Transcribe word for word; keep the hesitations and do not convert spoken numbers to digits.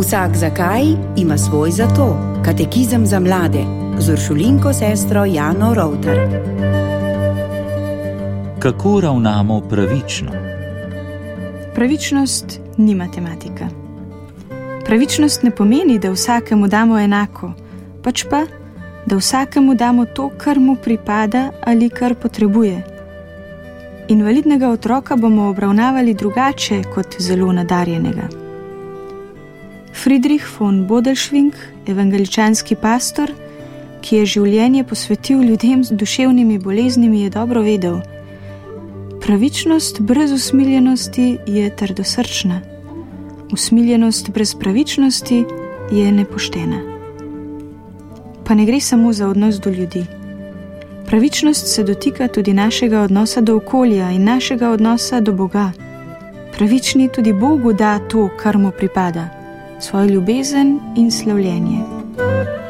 Vsak zakaj ima svoj zato. Katekizem za mlade z Uršulinko sestro Jano Rovtar. Kako ravnamo pravično? Pravičnost ni matematika. Pravičnost ne pomeni, da vsakemu damo enako, pač pa, da vsakemu damo to, kar mu pripada ali kar potrebuje. Invalidnega otroka bomo obravnavali drugače kot zelo nadarjenega. Friedrich von Bodelschwingh, evangeličanski pastor, ki je življenje posvetil ljudem z duševnimi boleznimi, je dobro vedel: pravičnost brez usmiljenosti je trdosrčna, usmiljenost brez pravičnosti je nepoštena. Pa ne gre samo za odnos do ljudi. Pravičnost se dotika tudi našega odnosa do okolja in našega odnosa do Boga. Pravični tudi Bogu da to, kar mu pripada, svojo ljubezen in slavljenje.